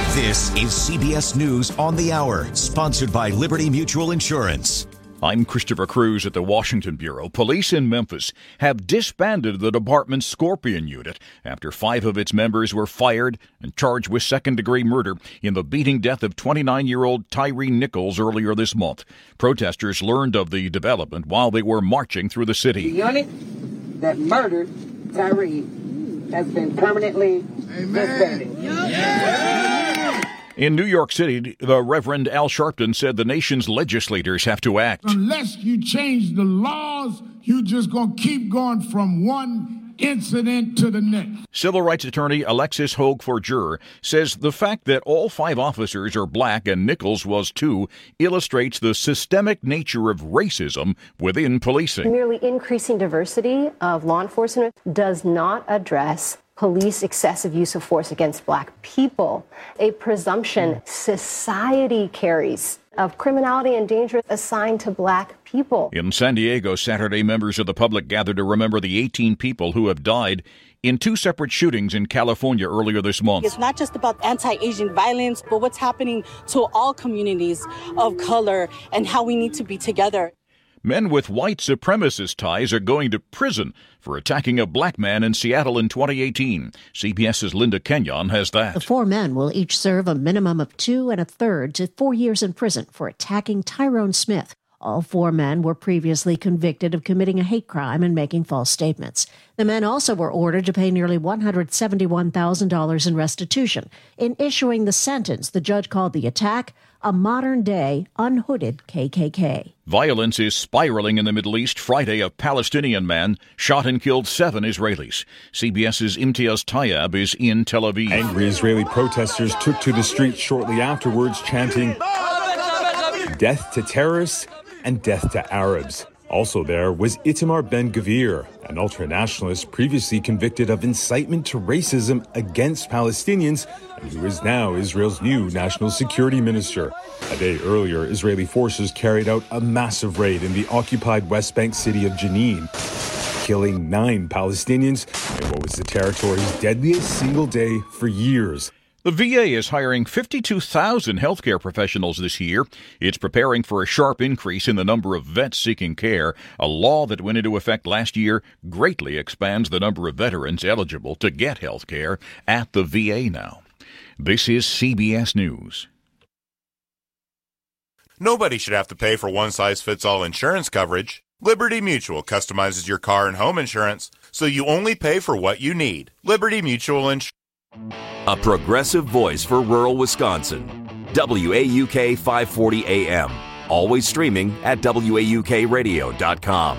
This is CBS News on the Hour, sponsored by Liberty Mutual Insurance. I'm Christopher Cruz at the Washington Bureau. Police in Memphis have disbanded the department's Scorpion unit after 5 of its members were fired and charged with second-degree murder in the beating death of 29-year-old Tyree Nichols earlier this month. Protesters learned of the development while they were marching through the city. The unit that murdered Tyree has been permanently disbanded. In New York City, the Reverend Al Sharpton said the nation's legislators have to act. Unless you change the laws, you're just going to keep going from one incident to the next. Civil rights attorney Alexis Hogue-Forger says the fact that all 5 officers are black and Nichols was too illustrates the systemic nature of racism within policing. Merely increasing diversity of law enforcement does not address police excessive use of force against black people, a presumption society carries of criminality and danger assigned to black people. In San Diego, Saturday, members of the public gathered to remember the 18 people who have died in 2 separate shootings in California earlier this month. It's not just about anti-Asian violence, but what's happening to all communities of color and how we need to be together. Men with white supremacist ties are going to prison for attacking a black man in Seattle in 2018. CBS's Linda Kenyon has that. The 4 men will each serve a minimum of 2 1/3 to 4 years in prison for attacking Tyrone Smith. All 4 men were previously convicted of committing a hate crime and making false statements. The men also were ordered to pay nearly $171,000 in restitution. In issuing the sentence, the judge called the attack a modern-day, unhooded KKK. Violence is spiraling in the Middle East. Friday, a Palestinian man shot and killed 7 Israelis. CBS's Imtiaz Tayyab is in Tel Aviv. Angry Israeli protesters took to the streets shortly afterwards, chanting, "Death to terrorists and death to Arabs." Also there was Itamar Ben-Gvir, an ultranationalist previously convicted of incitement to racism against Palestinians and who is now Israel's new national security minister. A day earlier, Israeli forces carried out a massive raid in the occupied West Bank city of Jenin, killing 9 Palestinians in what was the territory's deadliest single day for years. The VA is hiring 52,000 healthcare professionals this year. It's preparing for a sharp increase in the number of vets seeking care. A law that went into effect last year greatly expands the number of veterans eligible to get health care at the VA now. This is CBS News. Nobody should have to pay for one-size-fits-all insurance coverage. Liberty Mutual customizes your car and home insurance so you only pay for what you need. Liberty Mutual Insurance. A progressive voice for rural Wisconsin. WAUK 540 AM. Always streaming at WAUKradio.com.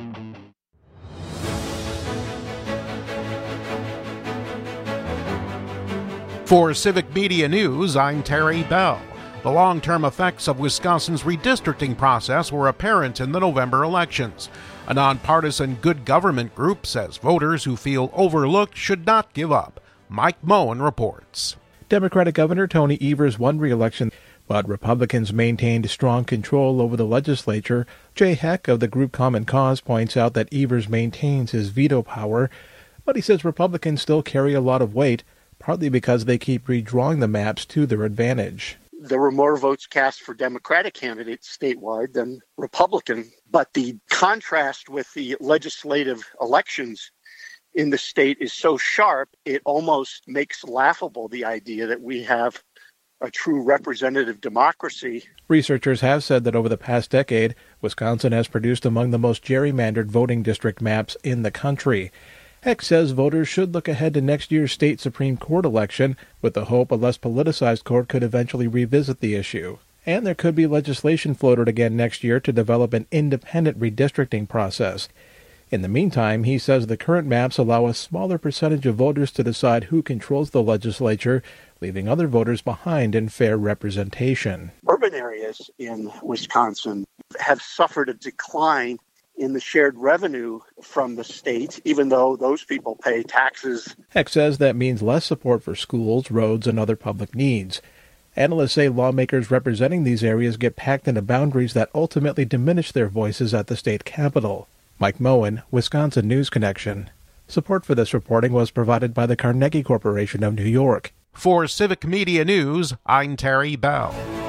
For Civic Media News, I'm Terry Bell. The long-term effects of Wisconsin's redistricting process were apparent in the November elections. A nonpartisan good government group says voters who feel overlooked should not give up. Mike Moen reports. Democratic Governor Tony Evers won re-election, but Republicans maintained strong control over the legislature. Jay Heck of the group Common Cause points out that Evers maintains his veto power, but he says Republicans still carry a lot of weight, partly because they keep redrawing the maps to their advantage. There were more votes cast for Democratic candidates statewide than Republican, but the contrast with the legislative elections in the state is so sharp, it almost makes laughable the idea that we have a true representative democracy. Researchers have said that over the past decade, Wisconsin has produced among the most gerrymandered voting district maps in the country. Heck says voters should look ahead to next year's state Supreme Court election with the hope a less politicized court could eventually revisit the issue. And there could be legislation floated again next year to develop an independent redistricting process. In the meantime, he says the current maps allow a smaller percentage of voters to decide who controls the legislature, leaving other voters behind in fair representation. Urban areas in Wisconsin have suffered a decline in the shared revenue from the state, even though those people pay taxes. Heck says that means less support for schools, roads, and other public needs. Analysts say lawmakers representing these areas get packed into boundaries that ultimately diminish their voices at the state capitol. Mike Moen, Wisconsin News Connection. Support for this reporting was provided by the Carnegie Corporation of New York. For Civic Media News, I'm Terry Bell.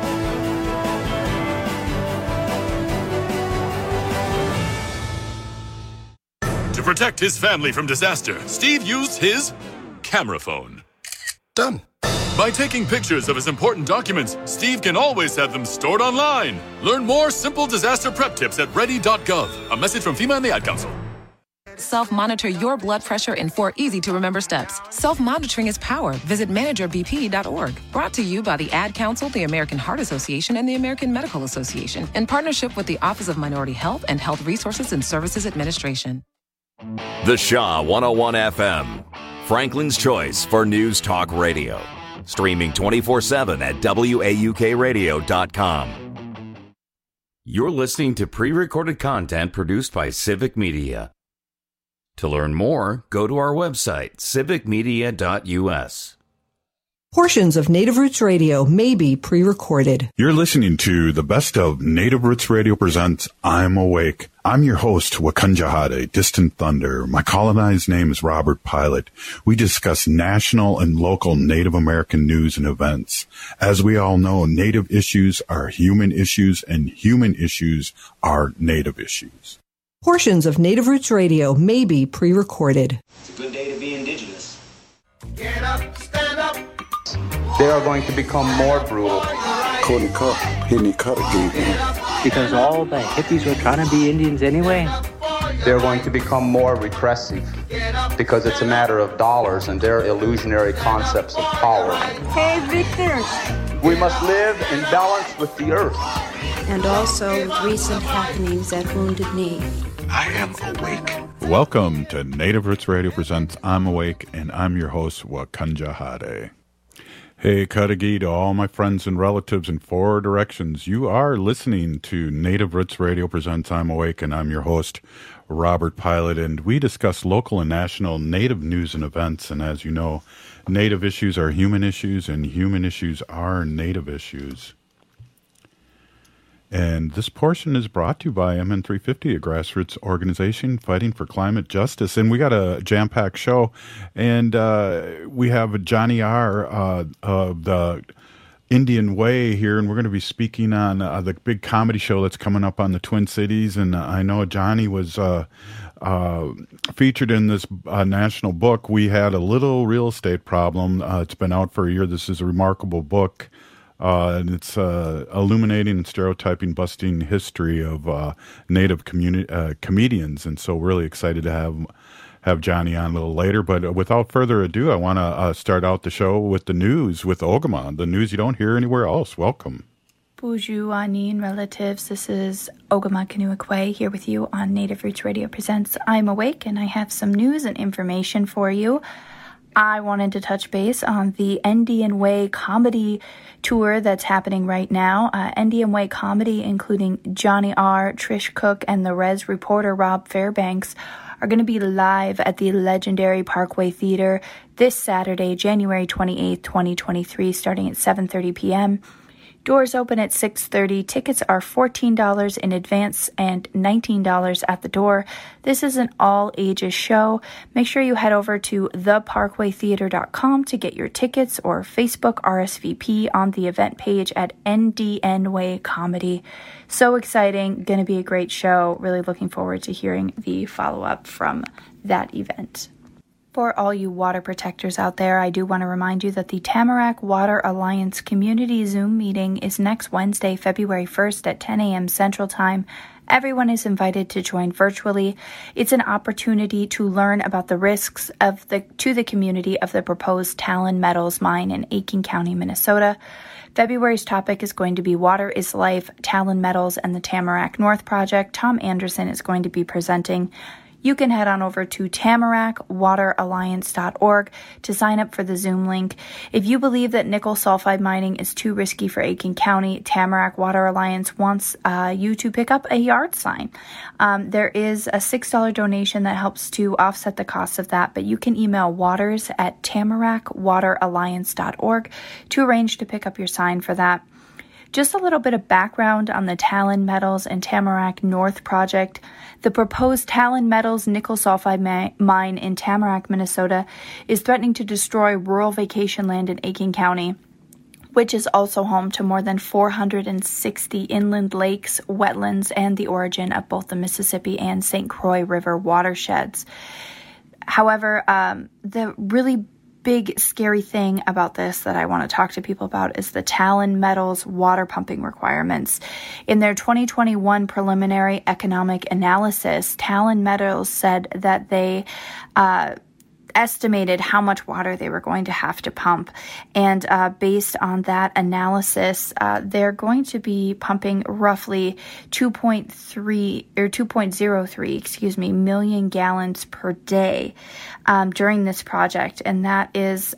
To protect his family from disaster, Steve used his camera phone. Done. By taking pictures of his important documents, Steve can always have them stored online. Learn more simple disaster prep tips at ready.gov. A message from FEMA and the Ad Council. Self-monitor your blood pressure in 4 easy-to-remember steps. Self-monitoring is power. Visit managerbp.org. Brought to you by the Ad Council, the American Heart Association, and the American Medical Association, in partnership with the Office of Minority Health and Health Resources and Services Administration. The Shaw 101 FM, Franklin's choice for news talk radio. Streaming 24/7 at WAUKradio.com. You're listening to pre-recorded content produced by Civic Media. To learn more, go to our website, civicmedia.us. Portions of Native Roots Radio may be pre-recorded. You're listening to the best of Native Roots Radio presents I'm Awake. I'm your host, Wakunjahade, Distant Thunder. My colonized name is Robert Pilot. We discuss national and local Native American news and events. As we all know, Native issues are human issues, and human issues are Native issues. Portions of Native Roots Radio may be pre-recorded. It's a good day to be indigenous. Get up, stand up. They are going to become more brutal. Couldn't cut, hitting cut again. Because all the hippies were trying to be Indians anyway. They're going to become more repressive because it's a matter of dollars and their illusionary concepts of power. Hey, Victor. We must live in balance with the earth. And also with recent happenings at Wounded Knee. I am awake. Welcome to Native Roots Radio presents I'm Awake, and I'm your host, Wakunjahade. Hey, Kadagi, to all my friends and relatives in 4 directions. You are listening to Native Roots Radio presents I'm Awake, and I'm your host, Robert Pilot, and we discuss local and national Native news and events. And as you know, Native issues are human issues, and human issues are Native issues. And this portion is brought to you by MN350, a grassroots organization fighting for climate justice. And we got a jam-packed show. And we have Johnny R. Of the Indian Way here. And we're going to be speaking on the big comedy show that's coming up on the Twin Cities. And I know Johnny was featured in this national book. We had a little real estate problem. It's been out for a year. This is a remarkable book. And it's illuminating and stereotyping, busting history of Native comedians, and so really excited to have Johnny on a little later. But without further ado, I want to start out the show with the news with Ogama, the news you don't hear anywhere else. Welcome. Bonjour, Anin relatives. This is Ogama Kanuakwe here with you on Native Roots Radio Presents I'm Awake, and I have some news and information for you. I wanted to touch base on the Indian Way comedy tour that's happening right now. Indian Way comedy, including Johnny R., Trish Cook, and the Res reporter Rob Fairbanks, are going to be live at the legendary Parkway Theater this Saturday, January 28th, 2023, starting at 7:30 p.m. Doors open at 6:30. Tickets are $14 in advance and $19 at the door. This is an all-ages show. Make sure you head over to theparkwaytheater.com to get your tickets, or Facebook RSVP on the event page at NDN Way Comedy. So exciting. Going to be a great show. Really looking forward to hearing the follow-up from that event. For all you water protectors out there, I do want to remind you that the Tamarack Water Alliance Community Zoom meeting is next Wednesday, February 1st at 10 a.m. Central Time. Everyone is invited to join virtually. It's an opportunity to learn about the risks to the community of the proposed Talon Metals mine in Aitkin County, Minnesota. February's topic is going to be Water is Life, Talon Metals, and the Tamarack North Project. Tom Anderson is going to be presenting. You can head on over to tamaracwateralliance.org to sign up for the Zoom link. If you believe that nickel sulfide mining is too risky for Aitkin County, Tamarack Water Alliance wants you to pick up a yard sign. There is a $6 donation that helps to offset the cost of that, but you can email waters@tamaracwateralliance.org to arrange to pick up your sign for that. Just a little bit of background on the Talon Metals and Tamarack North project. The proposed Talon Metals nickel sulfide mine in Tamarack, Minnesota, is threatening to destroy rural vacation land in Aiken County, which is also home to more than 460 inland lakes, wetlands, and the origin of both the Mississippi and St. Croix River watersheds. However, the really big scary thing about this that I want to talk to people about is the Talon Metals water pumping requirements. In their 2021 preliminary economic analysis, Talon Metals said that they estimated how much water they were going to have to pump. And based on that analysis, they're going to be pumping roughly 2.03 million gallons per day during this project. And that is,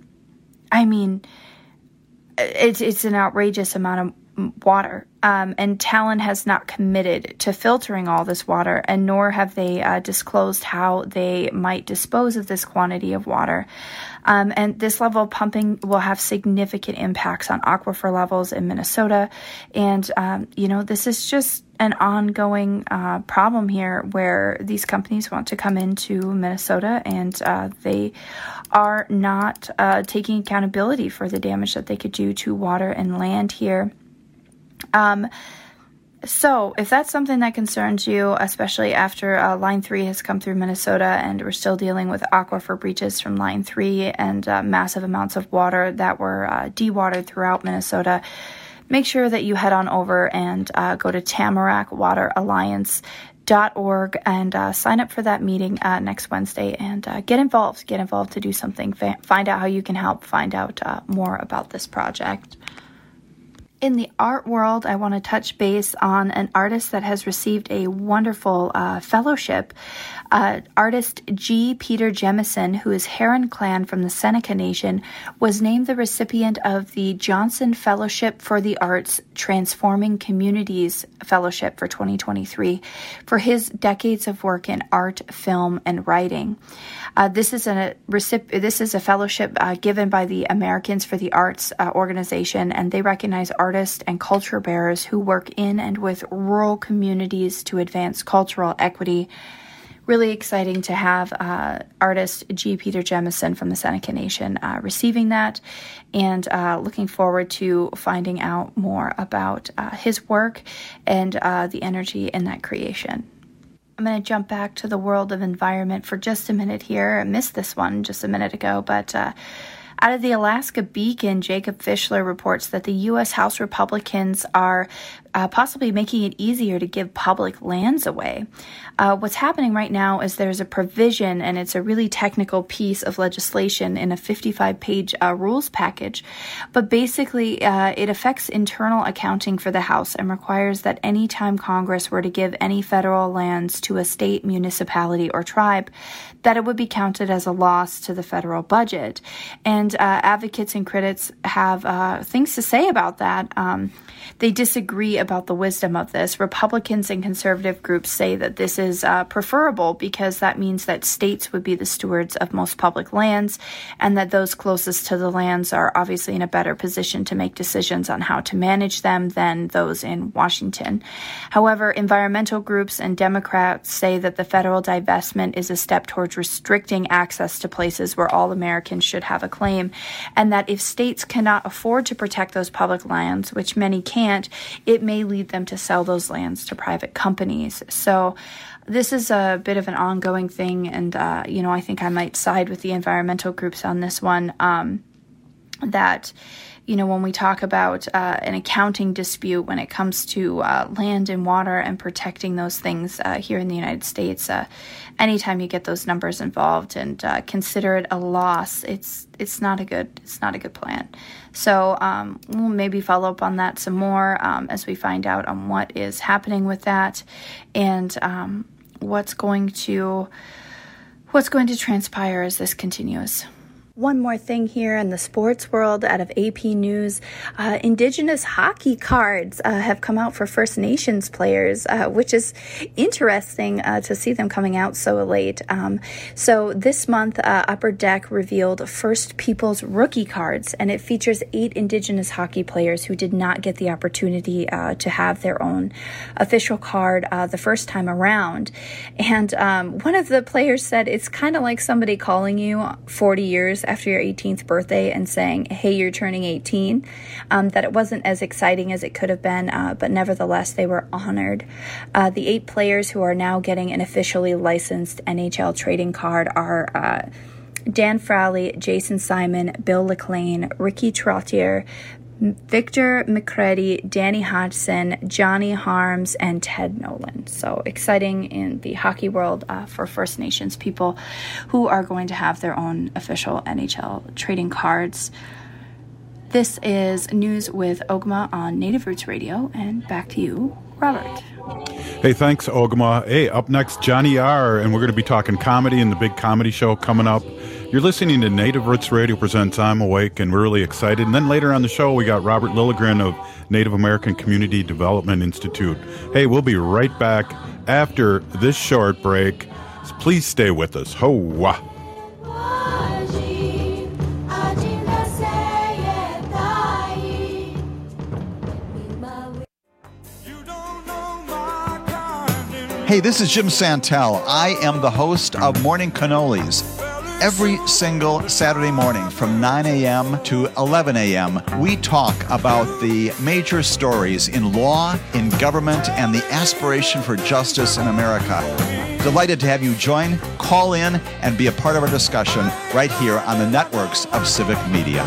it's an outrageous amount of water. And Talon has not committed to filtering all this water, and nor have they disclosed how they might dispose of this quantity of water. And this level of pumping will have significant impacts on aquifer levels in Minnesota. And, this is just an ongoing problem here where these companies want to come into Minnesota and they are not taking accountability for the damage that they could do to water and land here. So if that's something that concerns you, especially after Line 3 has come through Minnesota and we're still dealing with aquifer breaches from Line 3 and massive amounts of water that were dewatered throughout Minnesota, make sure that you head on over and go to TamarakWaterAlliance.org and sign up for that meeting next Wednesday and get involved to do something, find out how you can help, find out more about this project. In the art world, I want to touch base on an artist that has received a wonderful fellowship. Artist G. Peter Jemison, who is Heron Clan from the Seneca Nation, was named the recipient of the Johnson Fellowship for the Arts Transforming Communities Fellowship for 2023 for his decades of work in art, film, and writing. This is a fellowship given by the Americans for the Arts organization, and they recognize artists and culture bearers who work in and with rural communities to advance cultural equity. Really exciting to have artist G. Peter Jemison from the Seneca Nation receiving that, and looking forward to finding out more about his work and the energy in that creation. I'm going to jump back to the world of environment for just a minute here. I missed this one just a minute ago, but out of the Alaska Beacon, Jacob Fischler reports that the U.S. House Republicans are possibly making it easier to give public lands away. What's happening right now is there's a provision, and it's a really technical piece of legislation in a 55-page rules package, but basically it affects internal accounting for the House and requires that any time Congress were to give any federal lands to a state, municipality, or tribe, that it would be counted as a loss to the federal budget. And advocates and critics have things to say about that. They disagree about the wisdom of this. Republicans and conservative groups say that this is preferable because that means that states would be the stewards of most public lands, and that those closest to the lands are obviously in a better position to make decisions on how to manage them than those in Washington. However, environmental groups and Democrats say that the federal divestment is a step towards restricting access to places where all Americans should have a claim, and that if states cannot afford to protect those public lands, which many can't, it may lead them to sell those lands to private companies. So this is a bit of an ongoing thing, and I think I might side with the environmental groups on this one, that when we talk about an accounting dispute when it comes to land and water and protecting those things here in the United States, anytime you get those numbers involved and consider it a loss, it's not a good plan. So we'll maybe follow up on that some more as we find out on what is happening with that and what's going to transpire as this continues. One more thing here in the sports world out of AP News. Indigenous hockey cards have come out for First Nations players, which is interesting to see them coming out so late. So this month, Upper Deck revealed First Peoples rookie cards, and it features 8 Indigenous hockey players who did not get the opportunity to have their own official card the first time around. And one of the players said it's kind of like somebody calling you 40 years after your 18th birthday and saying, hey, you're turning 18, that it wasn't as exciting as it could have been, but nevertheless, they were honored. The 8 players who are now getting an officially licensed NHL trading card are Dan Frowley, Jason Simon, Bill LeClain, Ricky Trottier, Victor McCready, Danny Hodgson, Johnny Harms, and Ted Nolan. So exciting in the hockey world for First Nations people who are going to have their own official NHL trading cards. This is News with Ogma on Native Roots Radio, and back to you, Robert. Hey, thanks, Ogma. Hey, up next, Johnny R., and we're going to be talking comedy and the big comedy show coming up. You're listening to Native Roots Radio presents I'm Awake, and we're really excited. And then later on the show, we got Robert Lilligren of Native American Community Development Institute. Hey, we'll be right back after this short break. So please stay with us. Ho-wah. Hey, this is Jim Santel. I am the host of Morning Cannolis. Every single Saturday morning from 9 a.m. to 11 a.m., we talk about the major stories in law, in government, and the aspiration for justice in America. Delighted to have you join, call in, and be a part of our discussion right here on the networks of Civic Media.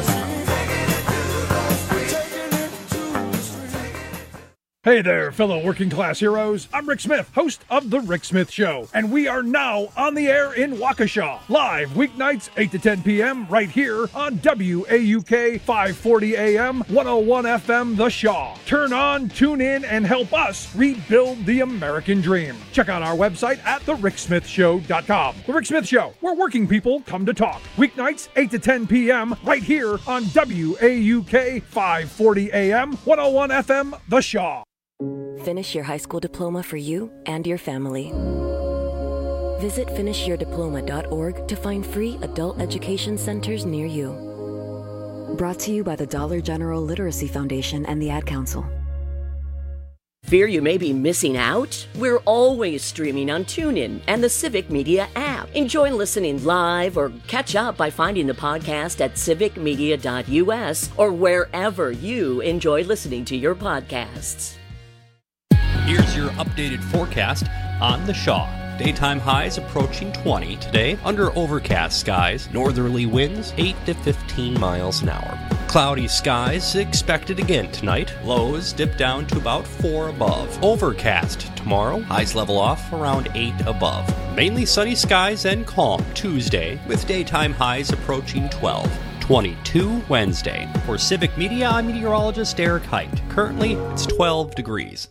Hey there, fellow working class heroes. I'm Rick Smith, host of The Rick Smith Show, and we are now on the air in Waukesha, live weeknights 8 to 10 p.m. right here on WAUK 540 AM, 101 FM, The Shaw. Turn on, tune in, and help us rebuild the American dream. Check out our website at thericksmithshow.com. The Rick Smith Show, where working people come to talk. Weeknights 8 to 10 p.m. right here on WAUK 540 AM, 101 FM, The Shaw. Finish your high school diploma for you and your family. Visit finishyourdiploma.org to find free adult education centers near you. Brought to you by the Dollar General Literacy Foundation and the Ad Council. Fear you may be missing out? We're always streaming on TuneIn and the Civic Media app. Enjoy listening live or catch up by finding the podcast at civicmedia.us or wherever you enjoy listening to your podcasts. Here's your updated forecast on the Shaw. Daytime highs approaching 20 today, under overcast skies, northerly winds 8 to 15 miles an hour. Cloudy skies expected again tonight, lows dip down to about 4 above. Overcast tomorrow, highs level off around 8 above. Mainly sunny skies and calm Tuesday, with daytime highs approaching 12. 22 Wednesday. For Civic Media, I'm meteorologist Eric Height. Currently, it's 12 degrees.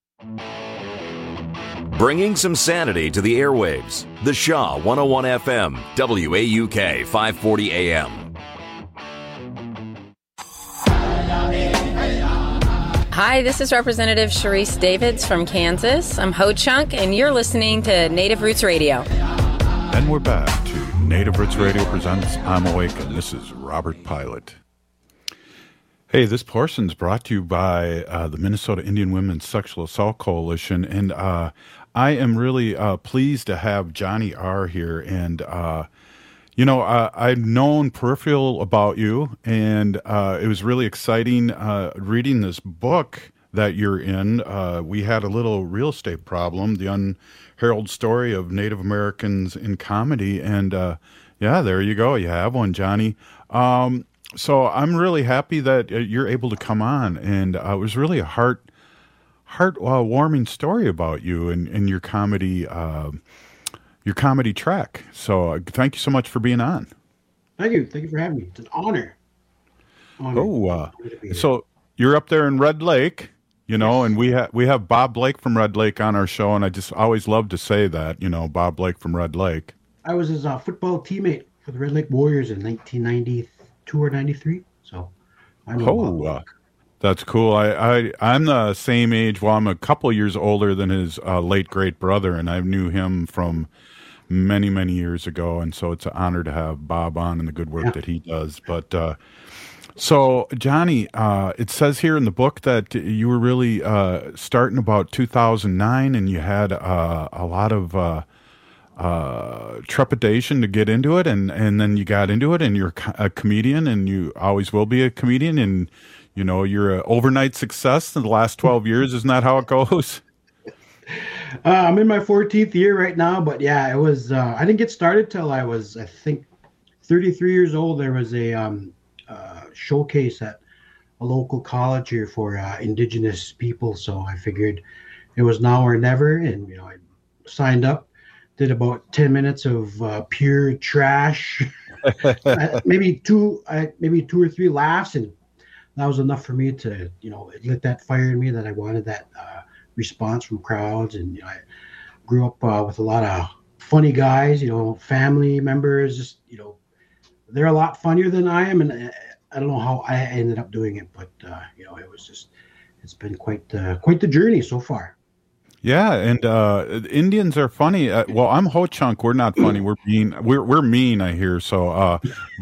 Bringing some sanity to the airwaves. The Shaw 101 FM, WAUK 540 AM. Hi, this is Representative Sharice Davids from Kansas. I'm Ho Chunk, and you're listening to Native Roots Radio. And we're back to Native Roots Radio presents I'm Awake, and this is Robert Pilot. Hey, this portion's brought to you by the Minnesota Indian Women's Sexual Assault Coalition, and I am really pleased to have Johnny R. here. And, I've known peripheral about you, and it was really exciting reading this book that you're in. We had a little real estate problem, the unheralded story of Native Americans in comedy, and there you go. You have one, Johnny. So I'm really happy that you're able to come on, and it was really a heart-warming story about you and your comedy track. So thank you so much for being on. Thank you for having me. It's an honor. So you're up there in Red Lake, and we have Bob Blake from Red Lake on our show, and I just always love to say that, Bob Blake from Red Lake. I was his football teammate for the Red Lake Warriors in 1992 or 93. So I know. That's cool. I'm the same age. Well, I'm a couple years older than his late great brother, and I knew him from many, many years ago. And so it's an honor to have Bob on and the good work that he does. But so, Johnny, it says here in the book that you were really starting about 2009, and you had a lot of trepidation to get into it, and then you got into it, and you're a comedian, and you always will be a comedian, and you know, you're an overnight success in the last 12 years. Isn't that how it goes? I'm in my 14th year right now, but yeah, it was, I didn't get started till I was, I think, 33 years old. There was a showcase at a local college here for Indigenous people. So I figured it was now or never. And, you know, I signed up, did about 10 minutes of pure trash, maybe two or three laughs, and that was enough for me to, you know, it lit that fire in me that I wanted that response from crowds. And, you know, I grew up with a lot of funny guys, you know, family members, just, you know, they're a lot funnier than I am. And I don't know how I ended up doing it, but, you know, it was just, it's been quite the journey so far. Yeah, and Indians are funny. Well, I'm Ho-Chunk. We're not funny. We're mean. We're mean, I hear. So,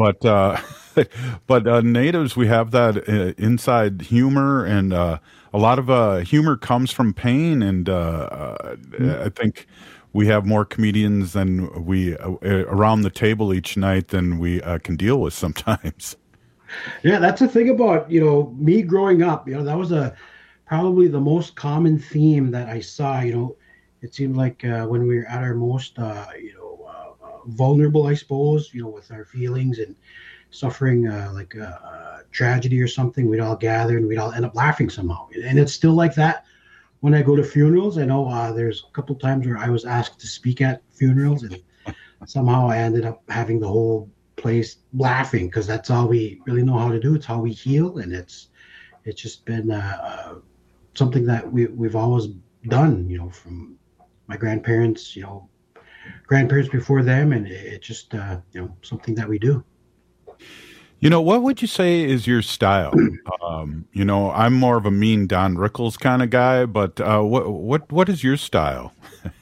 but natives, we have that inside humor, and a lot of humor comes from pain. And I think we have more comedians than we around the table each night than we can deal with sometimes. Yeah, that's the thing about, you know, me growing up. You know, that was probably the most common theme that I saw. You know, it seemed like when we were at our most, vulnerable, I suppose, you know, with our feelings and suffering like a tragedy or something, we'd all gather and we'd all end up laughing somehow. And it's still like that when I go to funerals. I know there's a couple times where I was asked to speak at funerals, and somehow I ended up having the whole place laughing, because that's all we really know how to do. It's how we heal, and it's just been something that we've always done, you know, from my grandparents, you know, grandparents before them, and it's just you know, something that we do. You know, what would you say is your style? You know, I'm more of a mean Don Rickles kind of guy, but what is your style?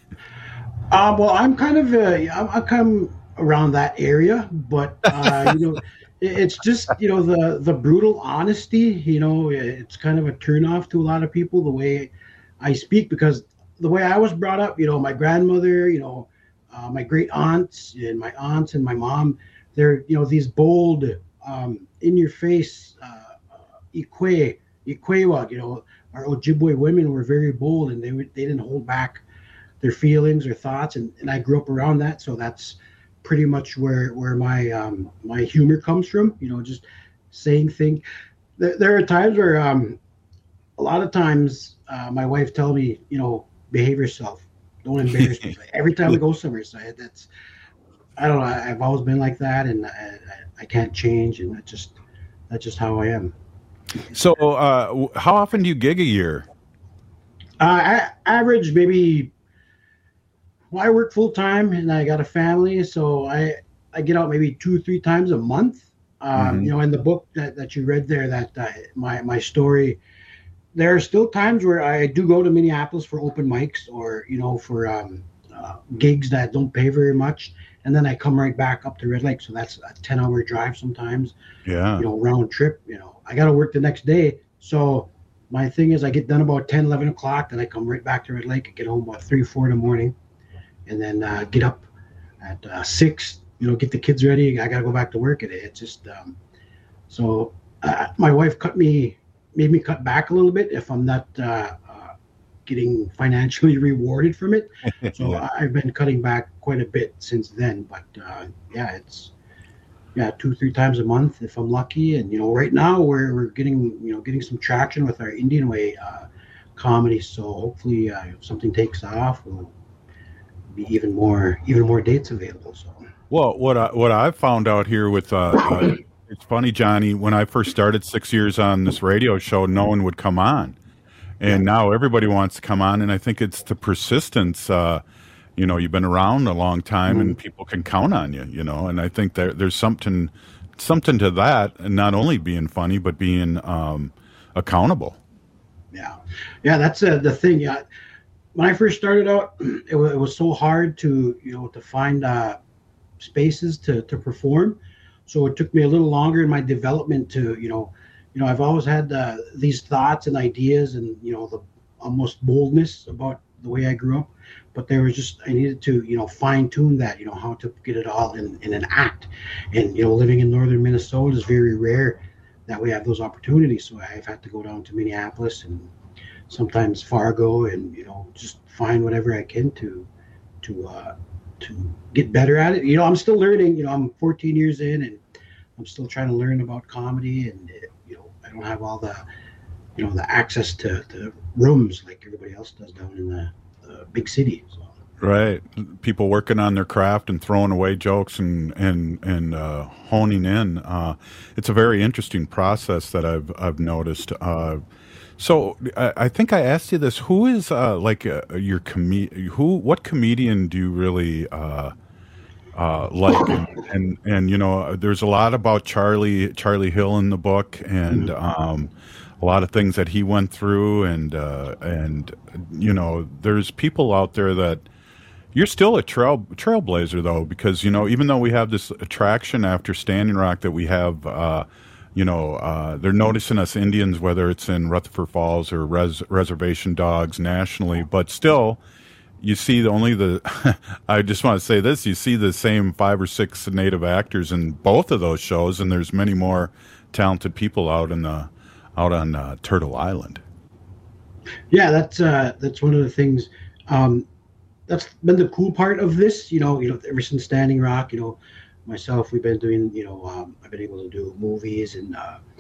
Well, I'm kind of I'm kind of around that area, but you know, it's just, you know, the brutal honesty. You know, it's kind of a turnoff to a lot of people, the way I speak, because the way I was brought up, you know, my grandmother, you know, my great aunts and my mom, they're, you know, these bold, in your face, Ikwewa, you know, our Ojibwe women were very bold, and they didn't hold back their feelings or thoughts. And I grew up around that. So that's pretty much where my my humor comes from, you know, just saying things. There are times where a lot of times my wife tell me, you know, behave yourself, don't embarrass me. Every time we go somewhere. So that's, I don't know, I've always been like that, and I can't change, and that's just how I am. So how often do you gig a year? I average maybe, well, I work full time and I got a family, so I get out maybe 2 or 3 times a month. You know, in the book that you read there, that my story, there are still times where I do go to Minneapolis for open mics, or, you know, for gigs that don't pay very much, and then I come right back up to Red Lake. So that's a 10-hour drive sometimes. Yeah. You know, round trip. You know, I got to work the next day. So my thing is, I get done about 10, 11 o'clock, then I come right back to Red Lake and get home about 3 or 4 in the morning, and then get up at 6. You know, get the kids ready. I got to go back to work. And it's just so my wife made me cut back a little bit if I'm not getting financially rewarded from it. So I've been cutting back quite a bit since then. But yeah, it's 2 or 3 times a month if I'm lucky. And, you know, right now we're getting some traction with our Indian Way comedy. So hopefully if something takes off, we'll be even more dates available. So. Well, what I've found out here with it's funny, Johnny, when I first started 6 years on this radio show, no one would come on. And now everybody wants to come on, and I think it's the persistence. You you've been around a long time and people can count on you, and I think there's something to that, and not only being funny, but being accountable. Yeah, that's the thing. Yeah, when I first started out, it was so hard to find spaces to perform. So it took me a little longer in my development to I've always had these thoughts and ideas and the almost boldness about the way I grew up, but there was just I needed to fine tune that how to get it all in an act. And living in northern Minnesota is very rare that we have those opportunities. So I've had to go down to Minneapolis and sometimes Fargo and just find whatever I can to get better at it. I'm still learning. I'm 14 years in and I'm still trying to learn about comedy, and I don't have all the the access to rooms like everybody else does down in the big city. So. Right, people working on their craft and throwing away jokes and honing in. It's a very interesting process that I've noticed. So I think I asked you this: who is your what comedian do you really like? And there's a lot about Charlie Hill in the book, and a lot of things that he went through, and there's people out there that. You're still a trailblazer, though, because, even though we have this attraction after Standing Rock that we have, they're noticing us Indians, whether it's in Rutherford Falls or Reservation Dogs nationally, but still, you see I just want to say this, you see the same 5 or 6 Native actors in both of those shows, and there's many more talented people out on Turtle Island. Yeah, that's one of the things. That's been the cool part of this, ever since Standing Rock, myself, we've been doing, I've been able to do movies and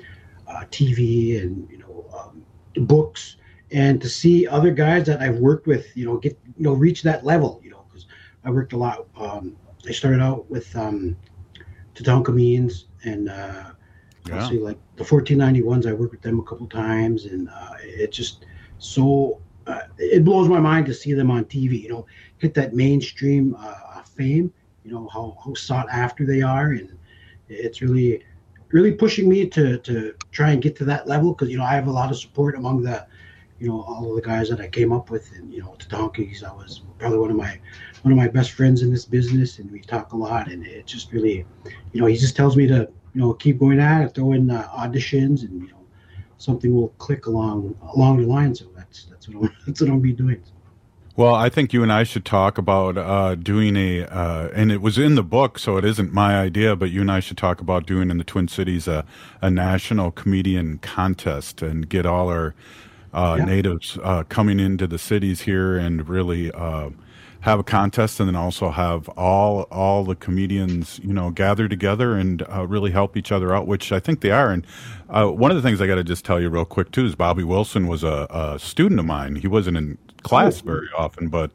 TV and, books, and to see other guys that I've worked with, get, reach that level, because I worked a lot. I started out with Tatanka Means and obviously like the 1491s, I worked with them a couple times, and it's just so... it blows my mind to see them on TV, hit that mainstream fame, how sought after they are. And it's really, really pushing me to try and get to that level. Cause, I have a lot of support among the, all of the guys that I came up with, and, Tatanka, I was probably one of my best friends in this business, and we talk a lot, and it just really, he just tells me to, keep going at it, throw in auditions, and, something will click along the line. So that's what I'll be doing. Well, I think you and I should talk about doing and it was in the book, so it isn't my idea, but you and I should talk about doing in the Twin Cities a national comedian contest and get all our natives coming into the cities here and really have a contest, and then also have all the comedians, gather together and really help each other out, which I think they are. And one of the things I got to just tell you real quick too is Bobby Wilson was a student of mine. He wasn't in class very often, but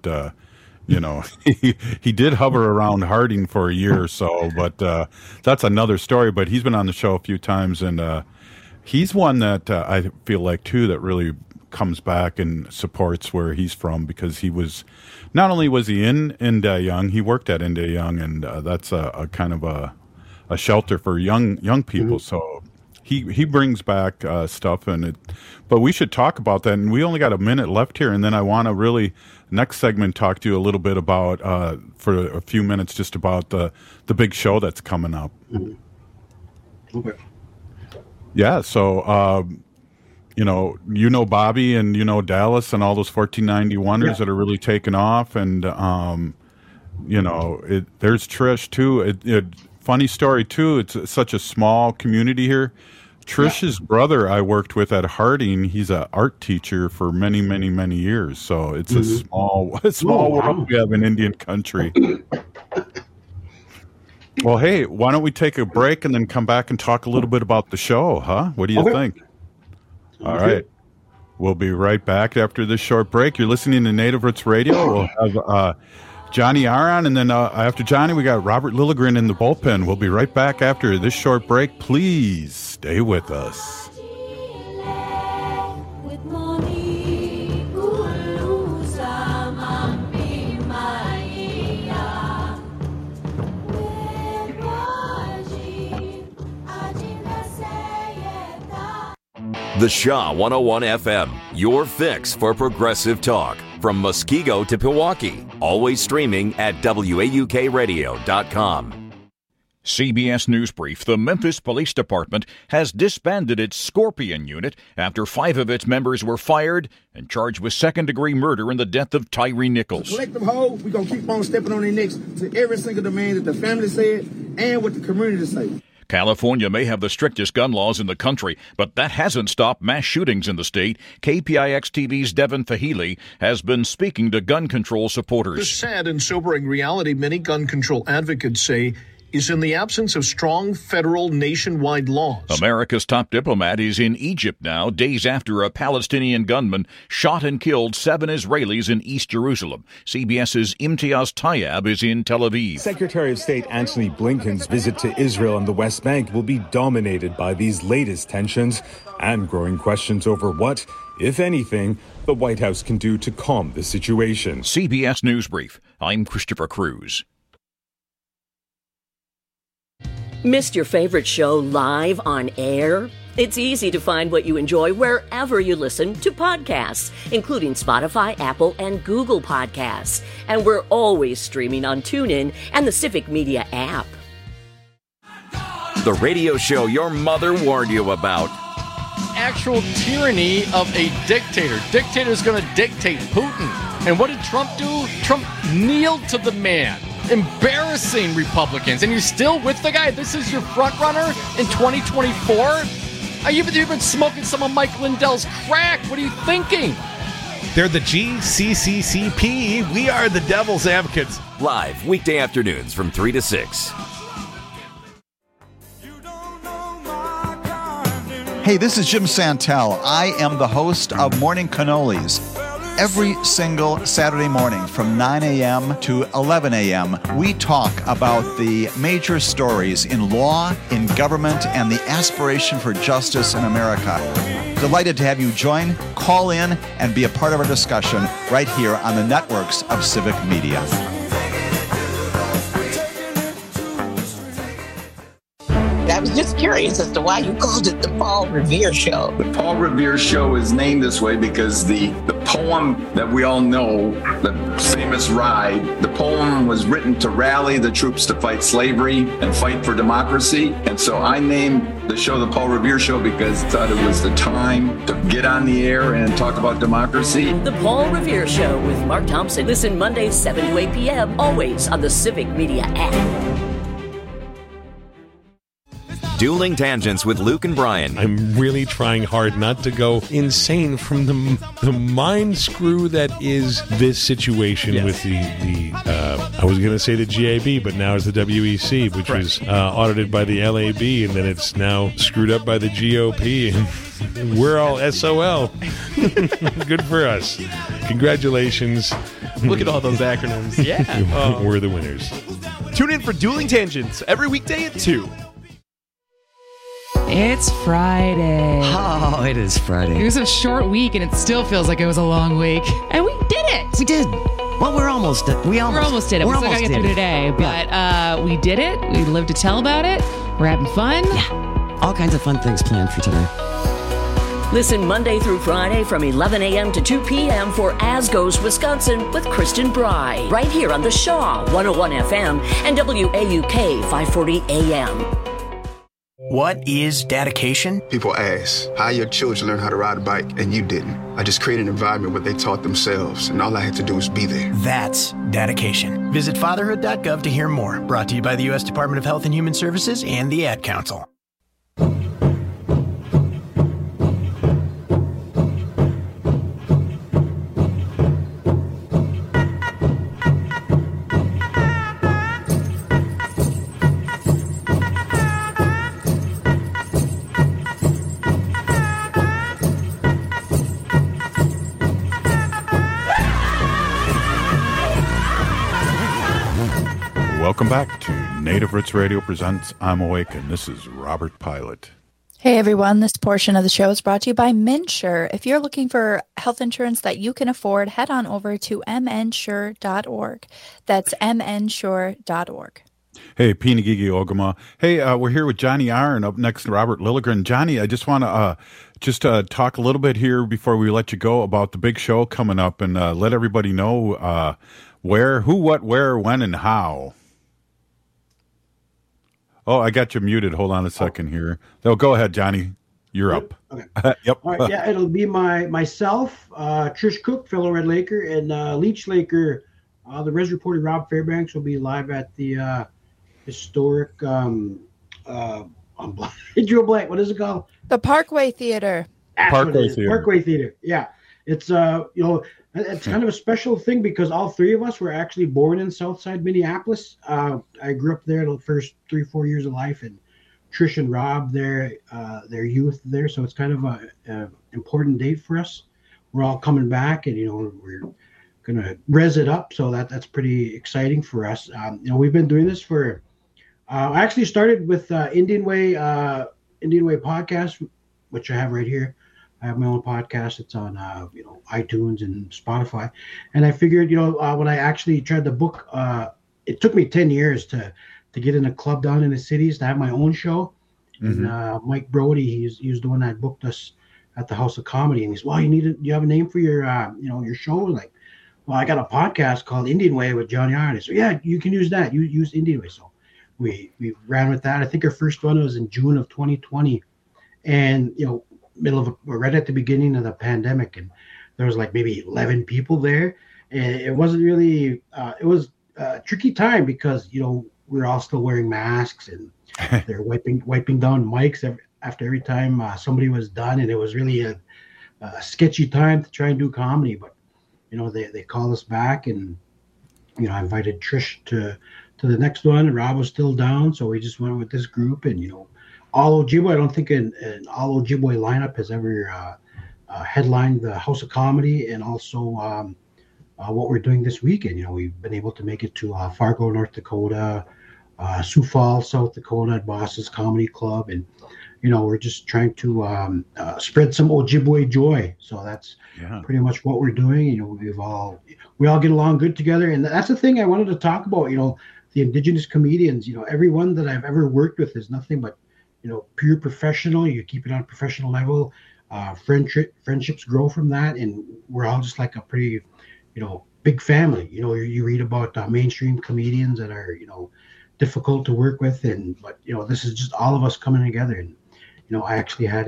he did hover around Harding for a year or so. But that's another story. But he's been on the show a few times, and he's one that I feel like too that really comes back and supports where he's from, because he was not only was he in India Young, he worked at India Young, and that's a kind of a shelter for young people. So he brings back stuff, but we should talk about that. And we only got a minute left here, and then I want to really next segment talk to you a little bit about for a few minutes just about the big show that's coming up. Okay. Yeah. So. Bobby and Dallas and all those 1491ers that are really taking off, and there's Trish too. Funny story too. It's such a small community here. Trish's brother I worked with at Harding. He's an art teacher for many, many, many years. So it's a small world we have in Indian country. Well, hey, why don't we take a break and then come back and talk a little bit about the show, huh? What do you think? All right. We'll be right back after this short break. You're listening to Native Roots Radio. We'll have Johnny Aron, and then after Johnny, we got Robert Lilligren in the bullpen. We'll be right back after this short break. Please stay with us. The Shaw 101 FM, your fix for progressive talk. From Muskego to Pewaukee. Always streaming at WAUKradio.com. CBS News Brief. The Memphis Police Department has disbanded its Scorpion unit after 5 of its members were fired and charged with second-degree murder in the death of Tyree Nichols. To collect them whole, we're going to keep on stepping on their necks to every single demand that the family said and what the community said. California may have the strictest gun laws in the country, but that hasn't stopped mass shootings in the state. KPIX-TV's Devin Fahili has been speaking to gun control supporters. The sad and sobering reality many gun control advocates say is in the absence of strong federal nationwide laws. America's top diplomat is in Egypt now, days after a Palestinian gunman shot and killed 7 Israelis in East Jerusalem. CBS's Imtiaz Tayyab is in Tel Aviv. Secretary of State Antony Blinken's visit to Israel and the West Bank will be dominated by these latest tensions and growing questions over what, if anything, the White House can do to calm the situation. CBS News Brief. I'm Christopher Cruz. Missed your favorite show live on air? It's easy to find what you enjoy wherever you listen to podcasts, including Spotify, Apple, and Google Podcasts. And we're always streaming on TuneIn and the Civic Media app. The radio show your mother warned you about. Actual tyranny of a dictator. Dictator's going to dictate Putin. And what did Trump do? Trump kneeled to the man. Embarrassing Republicans. And you're still with the guy? This is your front runner in 2024? You've been smoking some of Mike Lindell's crack. What are you thinking? They're the GCCCP. We are the devil's advocates. Live weekday afternoons from 3 to 6. Hey, this is Jim Santel. I am the host of Morning Cannolis. Every single Saturday morning from 9 a.m. to 11 a.m., we talk about the major stories in law, in government, and the aspiration for justice in America. Delighted to have you join, call in, and be a part of our discussion right here on the networks of Civic Media. I was just curious as to why you called it the Paul Revere Show. The Paul Revere Show is named this way because the poem that we all know, the famous Ride, the poem was written to rally the troops to fight slavery and fight for democracy. And so I named the show the Paul Revere Show because I thought it was the time to get on the air and talk about democracy. The Paul Revere Show with Mark Thompson. Listen Mondays 7 to 8 p.m. always on the Civic Media app. Dueling Tangents with Luke and Brian. I'm really trying hard not to go insane from the mind screw that is this situation with the I was going to say the GAB, but now it's the WEC, which was audited by the LAB, and then it's now screwed up by the GOP, and we're all SOL. Good for us. Congratulations. Look at all those acronyms. Yeah. We're the winners. Tune in for Dueling Tangents every weekday at 2. It's Friday. Oh, it is Friday. It was a short week, and it still feels like it was a long week. And we did it. We did. Well, we're almost did it. We still got to get through today, but we did it. We lived to tell about it. We're having fun. Yeah. All kinds of fun things planned for today. Listen Monday through Friday from 11 a.m. to 2 p.m. for As Goes Wisconsin with Kristen Bry. Right here on the Shaw 101 FM and WAUK 540 AM. What is dedication? People ask how your children learn how to ride a bike, and you didn't. I just created an environment where they taught themselves, and all I had to do was be there. That's dedication. Visit fatherhood.gov to hear more. Brought to you by the U.S. Department of Health and Human Services and the Ad Council. Welcome back to Native Roots Radio presents I'm Awake, and this is Robert Pilot. Hey everyone, this portion of the show is brought to you by MNsure. If you're looking for health insurance that you can afford, head on over to mnsure.org. That's mnsure.org. Hey, Pinagigi Ogama. Hey, we're here with Johnny R. and up next, Robert Lilligren. Johnny, I just want to talk a little bit here before we let you go about the big show coming up and let everybody know where, who, what, where, when, and how. Oh, I got you muted. Hold on a second here. No, go ahead, Johnny. You're up. Okay. Yep. All right, yeah, it'll be myself, Trish Cook, fellow Red Laker, and Leech Laker. The Res reporter Rob Fairbanks will be live at the historic I'm drew a blank. What is it called? The Parkway Theater. Parkway Theater. Yeah. It's it's kind of a special thing because all three of us were actually born in Southside Minneapolis. I grew up there the first 3-4 years of life, and Trish and Rob their youth there, so it's kind of a important date for us. We're all coming back, and we're gonna res it up, so that's pretty exciting for us. We've been doing this for. I actually started with Indian Way podcast, which I have right here. I have my own podcast. It's on iTunes and Spotify. And I figured, when I actually tried to book, it took me 10 years to get in a club down in the cities to have my own show. Mm-hmm. And Mike Brody, he's the one that booked us at the House of Comedy. And he's, well, you have a name for your your show? Like, well, I got a podcast called Indian Way with Johnny R. So yeah, you can use that. You use Indian Way. So we ran with that. I think our first one was in June of 2020, and right at the beginning of the pandemic, and there was like maybe 11 people there, and it wasn't really it was a tricky time because we're all still wearing masks, and they're wiping down mics after every time somebody was done, and it was really a sketchy time to try and do comedy. But they called us back, and I invited Trish to the next one, and Rob was still down, so we just went with this group. And all Ojibwe, I don't think an all Ojibwe lineup has ever headlined the House of Comedy, and also what we're doing this weekend. We've been able to make it to Fargo, North Dakota, Sioux Falls, South Dakota, at Boss's Comedy Club, and we're just trying to spread some Ojibwe joy. So that's pretty much what we're doing. We all get along good together, and that's the thing I wanted to talk about. The Indigenous comedians. Everyone that I've ever worked with is nothing but pure professional. You keep it on a professional level. Friendships grow from that, and we're all just like a pretty, big family. You read about mainstream comedians that are, difficult to work with, but this is just all of us coming together. And I actually had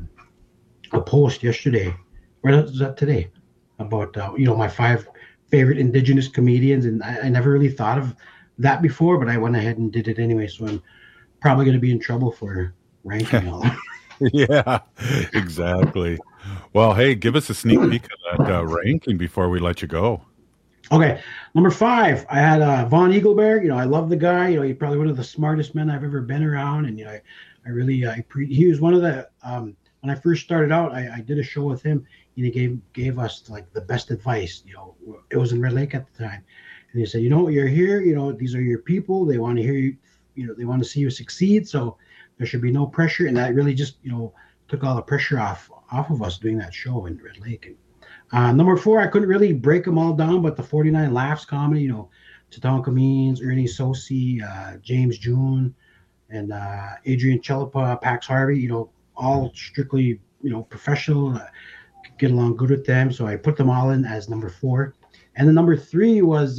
a post yesterday, or was that today, about my 5 favorite Indigenous comedians, and I never really thought of that before, but I went ahead and did it anyway. So I'm probably going to be in trouble for ranking all that. Yeah, exactly. Well, hey, give us a sneak peek of that ranking before we let you go. Okay, number 5, I had Von Eagleberg. I love the guy. He's probably one of the smartest men I've ever been around, and I really he was one of the when I first started out, I did a show with him, and he gave us like the best advice. It was in Red Lake at the time, and he said, you're here. These are your people. They want to hear you. They want to see you succeed. So there should be no pressure, and that really just took all the pressure off of us doing that show in Red Lake. And number 4, I couldn't really break them all down, but the 49 Laughs comedy, Tatanka Means, Ernie Sosi, James June, and Adrian Chelipa, Pax Harvey, all strictly, professional, get along good with them. So I put them all in as number 4. And then number 3 was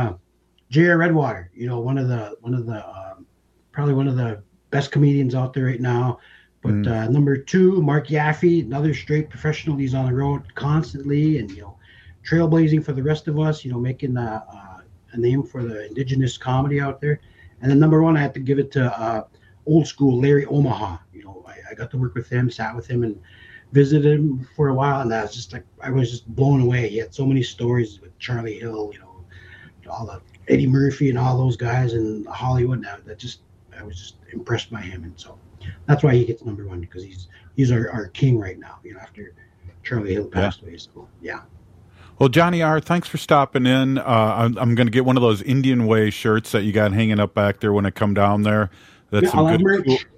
J.R. Redwater, one of the probably one of the best comedians out there right now. But number 2, Mark Yaffe, another straight professional. He's on the road constantly, and trailblazing for the rest of us. Making a name for the Indigenous comedy out there. And then number 1, I had to give it to old school Larry Omaha. I got to work with him, sat with him, and visited him for a while, and I was just blown away. He had so many stories with Charlie Hill, all the Eddie Murphy and all those guys in Hollywood. I was just impressed by him, and so that's why he gets number 1, because he's our king right now. After Charlie Hill passed away. So yeah. Well, Johnny R., thanks for stopping in. I'm going to get one of those Indian Way shirts that you got hanging up back there when I come down there. That's some good merch.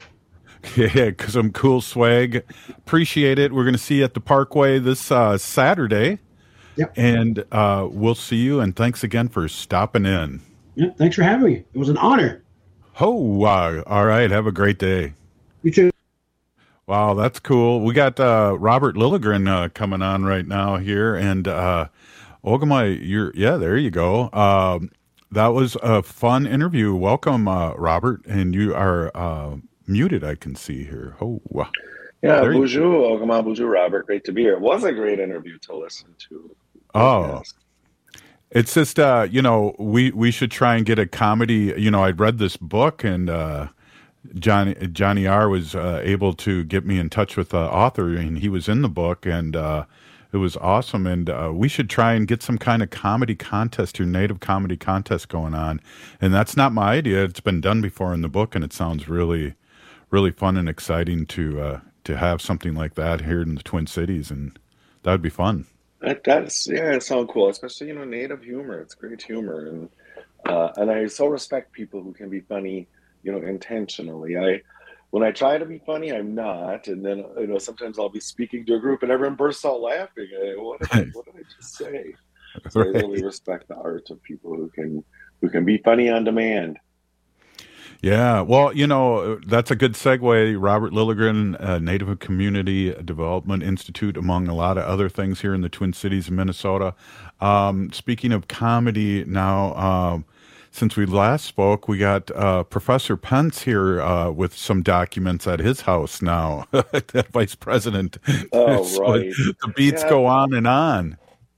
Some cool swag. Appreciate it. We're going to see you at the Parkway this Saturday. Yep. And we'll see you. And thanks again for stopping in. Yeah, thanks for having me. It was an honor. Oh, all right. Have a great day. You too. Wow, that's cool. We got Robert Lilligren coming on right now here, and Ogimaa, there you go. That was a fun interview. Welcome, Robert, and you are muted. I can see here. Oh, wow. Yeah, bonjour, Ogimaa, bonjour, Robert. Great to be here. It was a great interview to listen to. Oh. It's just, we should try and get a comedy. I'd read this book, and Johnny R. was able to get me in touch with the author, and he was in the book, and it was awesome. And we should try and get some kind of comedy contest, your native comedy contest going on. And that's not my idea. It's been done before in the book, and it sounds really, really fun and exciting to have something like that here in the Twin Cities, and that would be fun. It sounds cool, especially native humor. It's great humor, and I so respect people who can be funny, intentionally. When I try to be funny, I'm not, and then sometimes I'll be speaking to a group and everyone bursts out laughing. What did I just say? So I really respect the art of people who can be funny on demand. Yeah, well, that's a good segue. Robert Lilligren, Native Community Development Institute, among a lot of other things here in the Twin Cities of Minnesota. Speaking of comedy now, since we last spoke, we got Professor Pence here with some documents at his house now, Vice President. Oh, so right. The beats go on and on.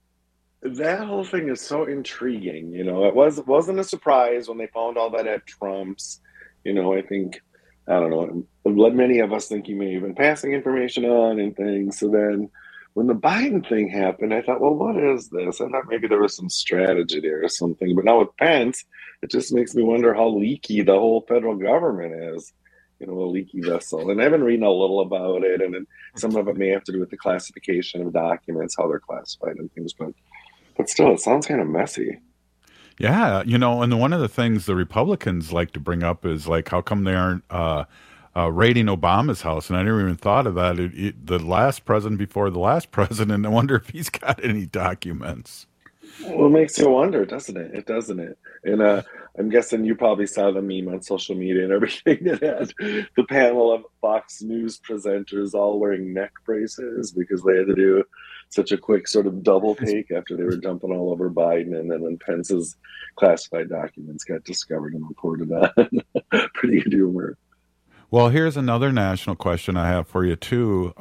That whole thing is so intriguing. It wasn't a surprise when they found all that at Trump's. I think, I don't know, many of us think he may have been passing information on and things. So then when the Biden thing happened, I thought, well, what is this? I thought maybe there was some strategy there or something. But now with Pence, it just makes me wonder how leaky the whole federal government is, a leaky vessel. And I've been reading a little about it, and some of it may have to do with the classification of documents, how they're classified and things. But still, it sounds kind of messy. Yeah, and one of the things the Republicans like to bring up is, like, how come they aren't raiding Obama's house? And I never even thought of that. The last president before the last president, I wonder if he's got any documents. Well, it makes you wonder, doesn't it? It doesn't it? And I'm guessing you probably saw the meme on social media and everything that had the panel of Fox News presenters all wearing neck braces because they had to do such a quick sort of double take after they were jumping all over Biden, and then when Pence's classified documents got discovered and reported on. Pretty good humor. Well, here's another national question I have for you, too.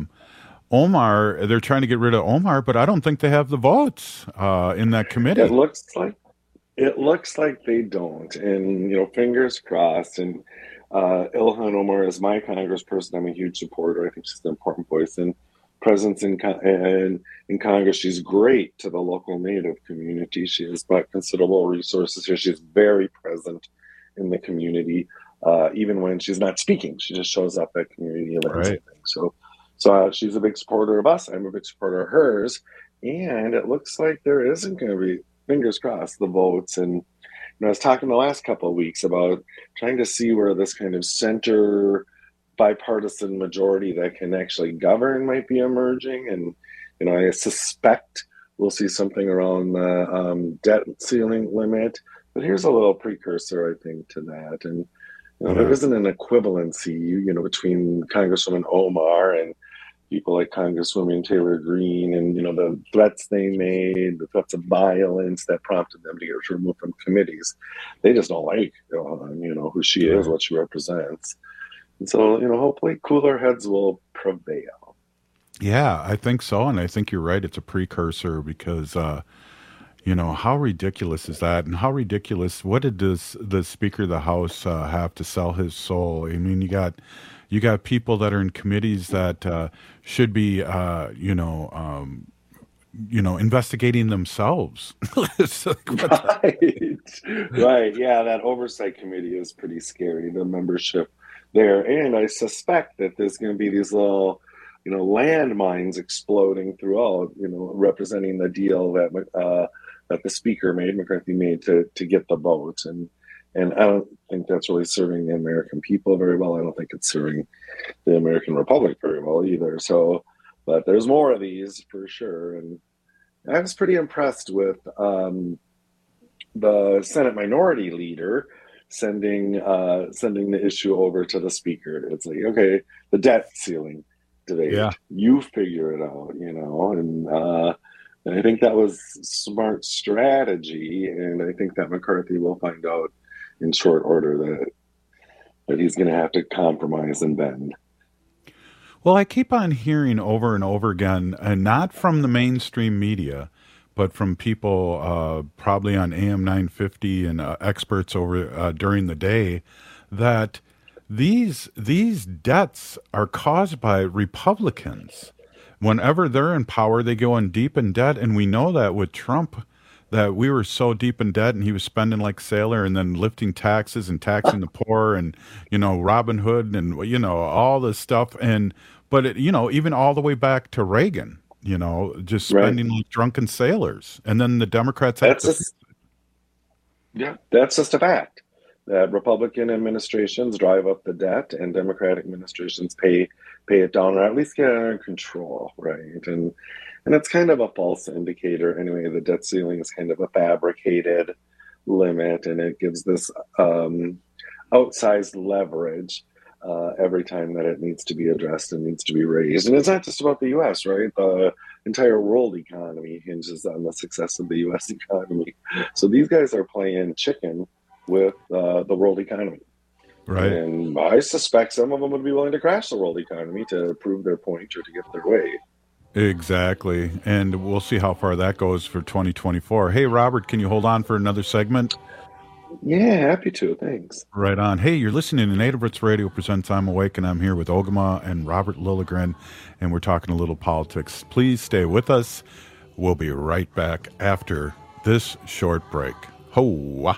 Omar, they're trying to get rid of Omar, but I don't think they have the votes in that committee. It looks like they don't, and fingers crossed. And Ilhan Omar is my congressperson. I'm a huge supporter. I think she's an important voice and presence in Congress. She's great to the local Native community. She has brought considerable resources here. She's very present in the community, even when she's not speaking. She just shows up at community events. Right. So she's a big supporter of us. I'm a big supporter of hers. And it looks like there isn't going to be, fingers crossed, the votes. And I was talking the last couple of weeks about trying to see where this kind of center bipartisan majority that can actually govern might be emerging. And I suspect we'll see something around the debt ceiling limit. But here's a little precursor, I think, to that. And there isn't an equivalency, between Congresswoman Omar and people like Congresswoman Taylor Greene, and the threats they made, the threats of violence that prompted them to get removed from committees. They just don't like who she is, what she represents. And so, hopefully cooler heads will prevail. Yeah, I think so. And I think you're right. It's a precursor because, how ridiculous is that? And how ridiculous, what did the Speaker of the House have to sell his soul? I mean, you got people that are in committees that should be, investigating themselves. Right. Yeah, that oversight committee is pretty scary, the membership there. And I suspect that there's going to be these little, landmines exploding throughout, representing the deal that the Speaker McCarthy made to get the vote. And I don't think that's really serving the American people very well. I don't think it's serving the American Republic very well either. So, but there's more of these for sure. And I was pretty impressed with the Senate Minority Leader. sending the issue over to the speaker. It's like, okay, the debt ceiling debate. Yeah. You figure it out, and I think that was smart strategy, and I think that McCarthy will find out in short order that he's going to have to compromise and bend. Well, I keep on hearing over and over again, and not from the mainstream media, but from people probably on AM 950 and experts over during the day, that these debts are caused by Republicans. Whenever they're in power, they go in deep in debt, and we know that with Trump, that we were so deep in debt, and he was spending like sailor, and then lifting taxes and taxing the poor, and Robin Hood, and all this stuff, but even all the way back to Reagan, just spending like drunken sailors, and then the Democrats. That's just a fact. That Republican administrations drive up the debt, and Democratic administrations pay it down, or at least get it under control, right? And it's kind of a false indicator anyway. The debt ceiling is kind of a fabricated limit, and it gives this outsized leverage every time that it needs to be addressed and needs to be raised. And it's not just about the U.S., right? The entire world economy hinges on the success of the U.S. economy. So these guys are playing chicken with the world economy. Right. And I suspect some of them would be willing to crash the world economy to prove their point or to get their way. Exactly. And we'll see how far that goes for 2024. Hey, Robert, can you hold on for another segment? Yeah, happy to. Thanks. Right on. Hey, you're listening to Native Roots Radio presents I'm Awake, and I'm here with Ogama and Robert Lilligren, and we're talking a little politics. Please stay with us. We'll be right back after this short break. Ho-wah.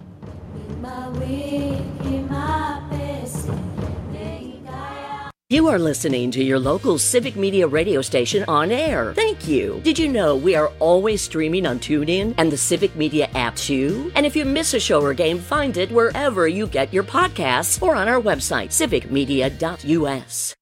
You are listening to your local Civic Media radio station on air. Thank you. Did you know we are always streaming on TuneIn and the Civic Media app too? And if you miss a show or game, find it wherever you get your podcasts or on our website, civicmedia.us.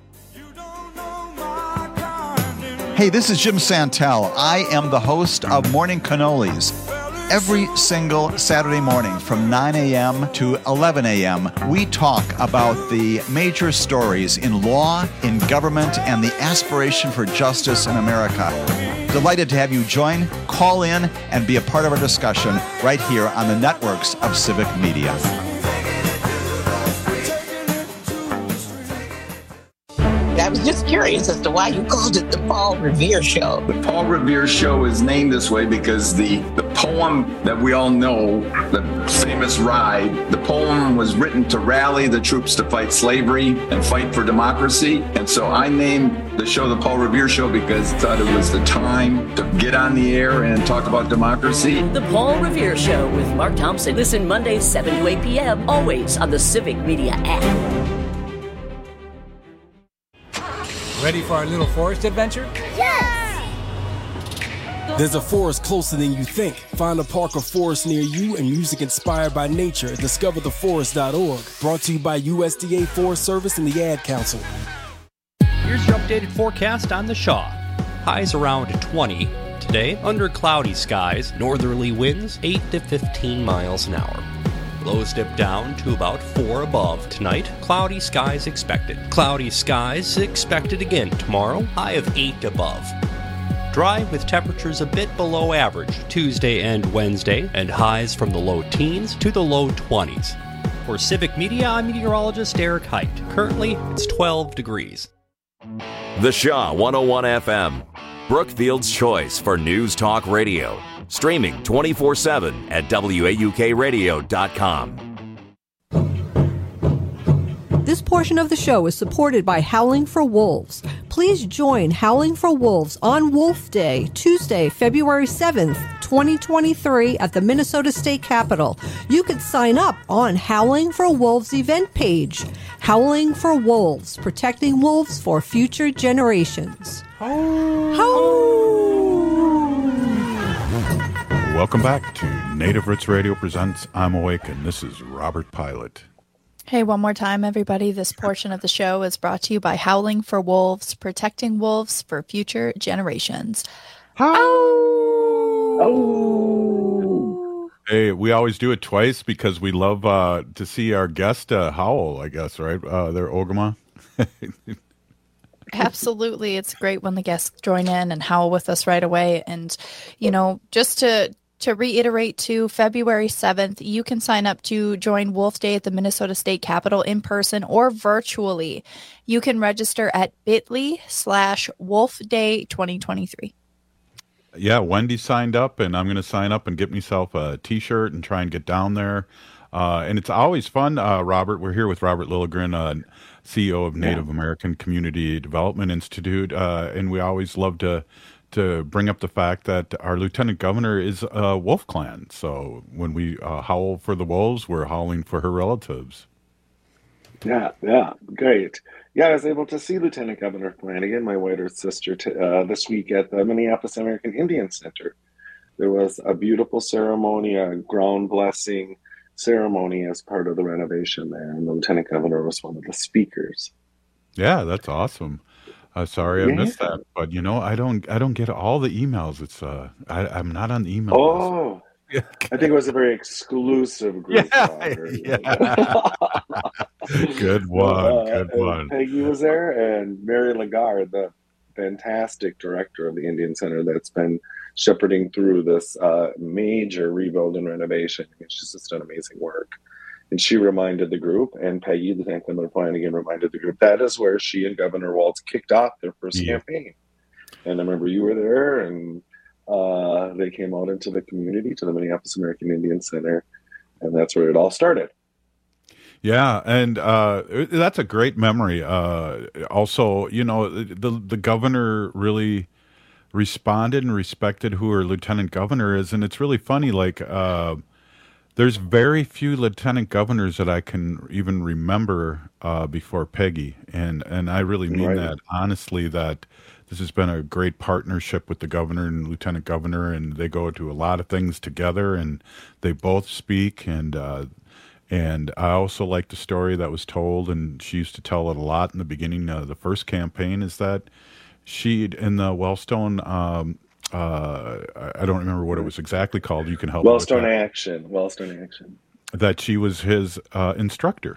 Hey, this is Jim Santel. I am the host of Morning Cannolis. Every single Saturday morning from 9 a.m. to 11 a.m., we talk about the major stories in law, in government, and the aspiration for justice in America. Delighted to have you join, call in, and be a part of our discussion right here on the networks of Civic Media. I was just curious as to why you called it the Paul Revere Show. The Paul Revere Show is named this way because the poem that we all know, the famous Ride, the poem was written to rally the troops to fight slavery and fight for democracy. And so I named the show the Paul Revere Show because I thought it was the time to get on the air and talk about democracy. The Paul Revere Show with Mark Thompson. Listen Mondays 7 to 8 p.m. always on the Civic Media app. Ready for our little forest adventure? Yes! There's a forest closer than you think. Find a park or forest near you and music inspired by nature at discovertheforest.org. Brought to you by USDA Forest Service and the Ad Council. Here's your updated forecast on the Shaw. Highs around 20. Today, under cloudy skies, northerly winds 8 to 15 miles an hour. Lows dip down to about 4 above. Tonight, cloudy skies expected. Cloudy skies expected again tomorrow, high of 8 above. Dry with temperatures a bit below average Tuesday and Wednesday, and highs from the low teens to the low 20s. For Civic Media, I'm meteorologist Eric Height. Currently, it's 12 degrees. The Shaw 101 FM, Brookfield's choice for news talk radio. Streaming 24/7 at WAUKradio.com. This portion of the show is supported by Howling for Wolves. Please join Howling for Wolves on Wolf Day, Tuesday, February 7th, 2023 at the Minnesota State Capitol. You could sign up on Howling for Wolves event page. Howling for Wolves, protecting wolves for future generations. Welcome back to Native Roots Radio presents I'm Awake, and this is Robert Pilot. Hey, one more time, everybody. This portion of the show is brought to you by Howling for Wolves, protecting wolves for future generations. Hey, we always do it twice because we love to see our guest howl, I guess, right? They're Ogama. Absolutely. It's great when the guests join in and howl with us right away. And, just to reiterate too, February 7th, you can sign up to join Wolf Day at the Minnesota State Capitol in person or virtually. You can register at bit.ly/wolfday2023. Yeah, Wendy signed up, and I'm going to sign up and get myself a T-shirt and try and get down there. And it's always fun, Robert. We're here with Robert Lilligren, CEO of Native American Community Development Institute, and we always love to bring up the fact that our lieutenant governor is a Wolf Clan. So when we howl for the wolves, we're howling for her relatives. Yeah, great. Yeah, I was able to see Lieutenant Governor Flanagan, my white Earth sister, this week at the Minneapolis American Indian Center. There was a beautiful ceremony, a ground blessing ceremony as part of the renovation there, and the Lieutenant Governor was one of the speakers. Yeah, that's awesome. Sorry I missed that, but I don't get all the emails. It's I'm not on the email list. Oh, I think it was a very exclusive group. Good one. Peggy was there, and Mary Lagarde, the fantastic director of the Indian Center that's been shepherding through this major rebuild and renovation. She's just done amazing work. And she reminded the group, and Peggy, the Governor Flanagan, reminded the group, that is where she and Governor Walz kicked off their first campaign. And I remember you were there, and they came out into the community, to the Minneapolis American Indian Center, and that's where it all started. Yeah, and that's a great memory. Also, the governor really responded and respected who her lieutenant governor is, and it's really funny, there's very few lieutenant governors that I can even remember before Peggy, and I really mean that honestly, that this has been a great partnership with the governor and lieutenant governor, and they go to a lot of things together, and they both speak, and I also like the story that was told, and she used to tell it a lot in the beginning of the first campaign, is that she, in the Wellstone, I don't remember what it was exactly called. You can help. Wellstone Action. That she was his instructor.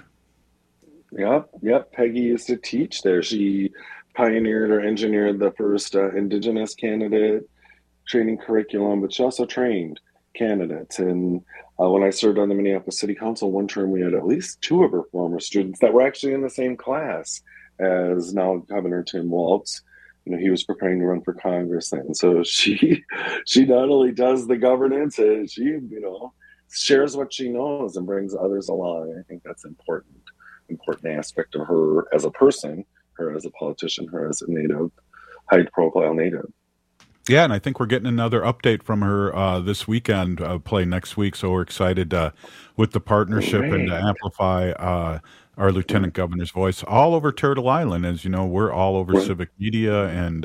Yep. Peggy used to teach there. She pioneered or engineered the first Indigenous candidate training curriculum, but she also trained candidates. And when I served on the Minneapolis City Council one term, we had at least two of her former students that were actually in the same class as now Governor Tim Walz. He was preparing to run for Congress then. So she not only does the governance, she shares what she knows and brings others along. I think that's important aspect of her as a person, her as a politician, her as a Native, high-profile Native. Yeah, and I think we're getting another update from her this weekend, play next week. So we're excited with the partnership and to amplify our lieutenant governor's voice all over Turtle Island. As you know, we're all over civic media, and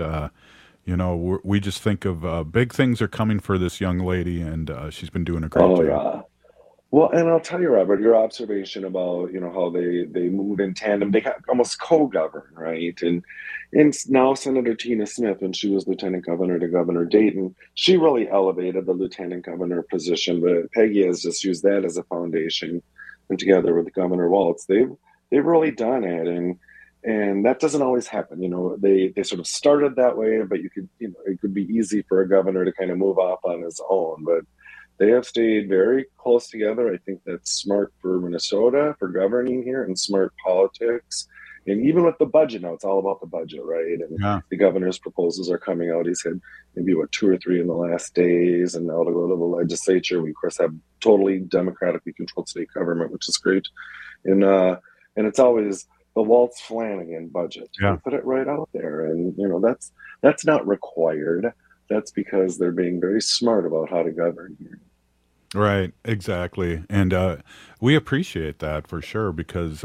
we just think of big things are coming for this young lady, and she's been doing a great job. Yeah. Well, and I'll tell you, Robert, your observation about how they move in tandem, they almost co-govern, right? And now Senator Tina Smith, when she was lieutenant governor to Governor Dayton, she really elevated the lieutenant governor position, but Peggy has just used that as a foundation. And together with Governor Walz, they've really done it, and that doesn't always happen. They sort of started that way, but it could be easy for a governor to kind of move off on his own. But they have stayed very close together. I think that's smart for Minnesota, for governing here, and smart politics. And even with the budget now, it's all about the budget, right? And the governor's proposals are coming out. He's had maybe 2 or 3 in the last days, and now to go to the legislature. We, of course, have totally democratically controlled state government, which is great. And it's always the Walz-Flanagan budget. Yeah. They put it right out there, and that's not required. That's because they're being very smart about how to govern here. Right, exactly. And we appreciate that for sure, because,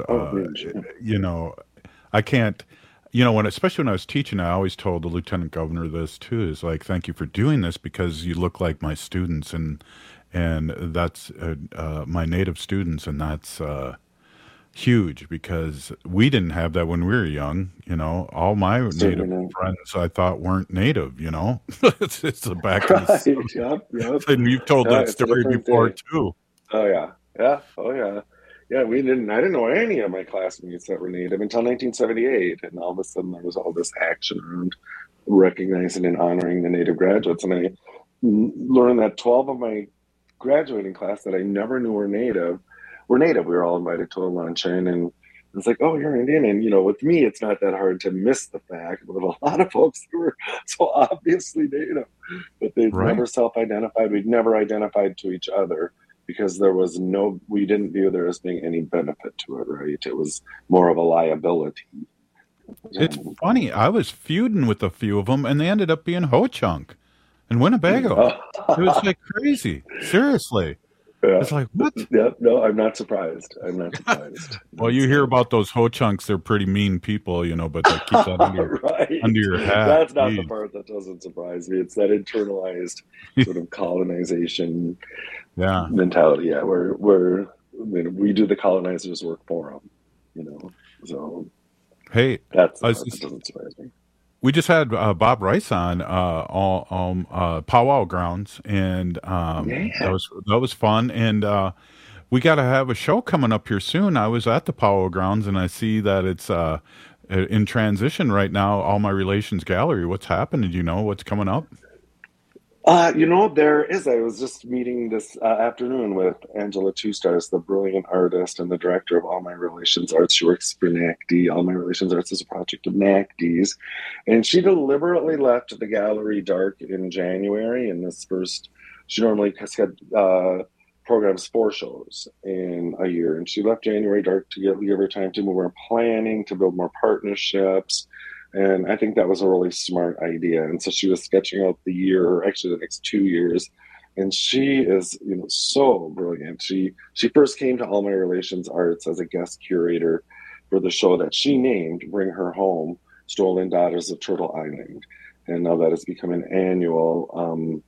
I can't, especially when I was teaching, I always told the lieutenant governor this too, is like, thank you for doing this because you look like my students, and that's my Native students, and huge because we didn't have that when we were young. You know, all my Native friends I thought weren't Native. You know, it's the back. Right. Yep. And you've told that story before too. Oh yeah. Yeah, I didn't know any of my classmates that were Native until 1978, and all of a sudden there was all this action around recognizing and honoring the Native graduates, and I learned that 12 of my graduating class that I never knew were Native. We were all invited to a luncheon, and it's like, oh, you're Indian, and with me, it's not that hard to miss the fact. But a lot of folks were so obviously Native, but they never self-identified. We'd never identified to each other. Because we didn't view there as being any benefit to it, right? It was more of a liability. It's funny. I was feuding with a few of them, and they ended up being Ho-Chunk in Winnebago. It was like crazy. Seriously. Yeah. It's like, what? Yeah, no, I'm not surprised. Well, you hear about those Ho-Chunks. They're pretty mean people, but they keep that under your hat. That's not the part that doesn't surprise me. It's that internalized sort of colonization mentality. Yeah, where we do the colonizers' work for them. So hey, that's the part that doesn't surprise me. We just had Bob Rice on Powwow Grounds, and that was fun. And we got to have a show coming up here soon. I was at the Powwow Grounds, and I see that it's in transition right now. All My Relations Gallery. What's happening? Do you know what's coming up? There is. I was just meeting this afternoon with Angela Two Stars, the brilliant artist and the director of All My Relations Arts. She works for NACD. All My Relations Arts is a project of NACD's. And she deliberately left the gallery dark in January. And she normally programs 4 shows in a year. And she left January dark to give her time to move more planning, to build more partnerships. And I think that was a really smart idea. And so she was sketching out the next 2 years. And she is, so brilliant. She first came to All My Relations Arts as a guest curator for the show that she named Bring Her Home, Stolen Daughters of Turtle Island. And now that has become an annual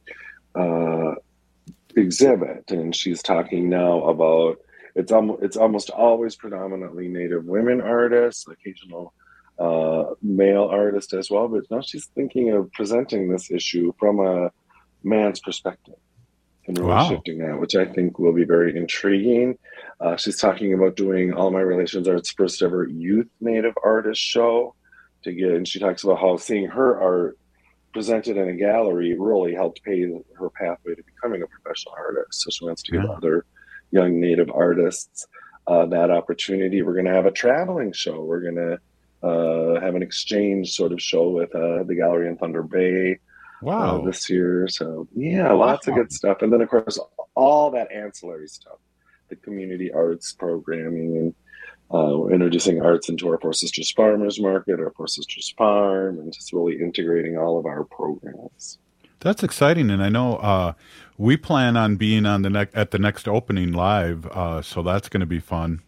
exhibit. And she's talking now about, it's almost always predominantly Native women artists, occasional male artist as well, but now she's thinking of presenting this issue from a man's perspective and really shifting that, which I think will be very intriguing. She's talking about doing All My Relations Arts' first ever youth Native artist show and she talks about how seeing her art presented in a gallery really helped pave her pathway to becoming a professional artist. So she wants to give other young Native artists that opportunity. We're going to have a traveling show. We're going to have an exchange sort of show with the gallery in Thunder Bay this year. So lots of good stuff. And then of course all that ancillary stuff, the community arts programming, and introducing arts into our Four Sisters Farmers Market, our Four Sisters Farm, and just really integrating all of our programs. That's exciting, and I know we plan on being on at the next opening live, so that's going to be fun.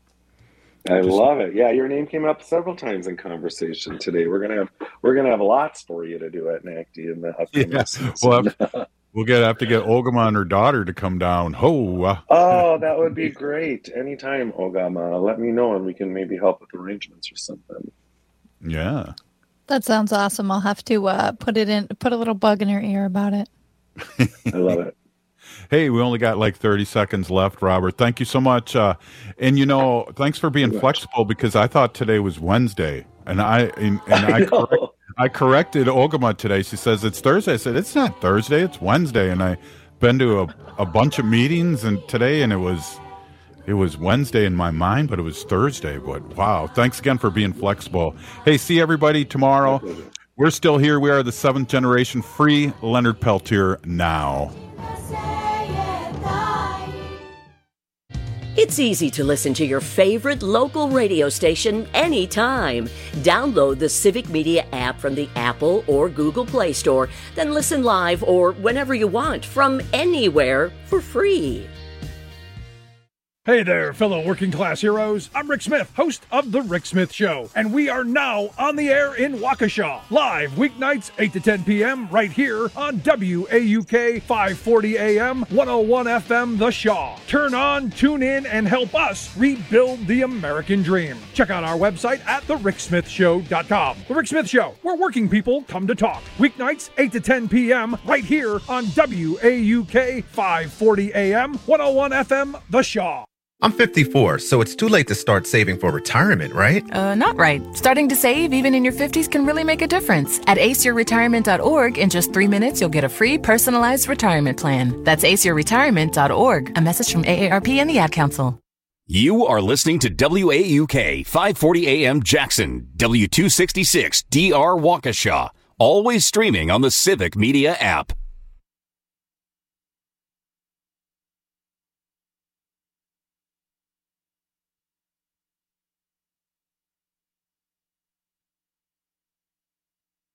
I love it. Yeah, your name came up several times in conversation today. We're gonna have lots for you to do at NACD in the upcoming season. We'll have to get Ogama and her daughter to come down. Oh, that would be great. Anytime, Ogama. Let me know, and we can maybe help with arrangements or something. Yeah. That sounds awesome. I'll have to put a little bug in her ear about it. I love it. Hey, we only got like 30 seconds left, Robert. Thank you so much. And, thanks for being flexible because I thought today was Wednesday. And I corrected Ogama today. She says it's Thursday. I said, it's not Thursday. It's Wednesday. And I've been to a bunch of meetings today, and it was Wednesday in my mind, but it was Thursday. But wow, thanks again for being flexible. Hey, see everybody tomorrow. We're still here. We are the 7th generation. Free Leonard Peltier now. It's easy to listen to your favorite local radio station anytime. Download the Civic Media app from the Apple or Google Play Store, then listen live or whenever you want from anywhere for free. Hey there, fellow working class heroes. I'm Rick Smith, host of The Rick Smith Show, and we are now on the air in Waukesha, live weeknights 8 to 10 p.m. right here on WAUK 540 AM, 101 FM, The Shaw. Turn on, tune in, and help us rebuild the American dream. Check out our website at thericksmithshow.com. The Rick Smith Show, where working people come to talk. Weeknights 8 to 10 p.m. right here on WAUK 540 AM, 101 FM, The Shaw. I'm 54, so it's too late to start saving for retirement, right? Not right. Starting to save even in your 50s can really make a difference. At aceyourretirement.org, in just 3 minutes, you'll get a free personalized retirement plan. That's aceyourretirement.org. A message from AARP and the Ad Council. You are listening to WAUK 540 AM Jackson, W266 DR Waukesha. Always streaming on the Civic Media app.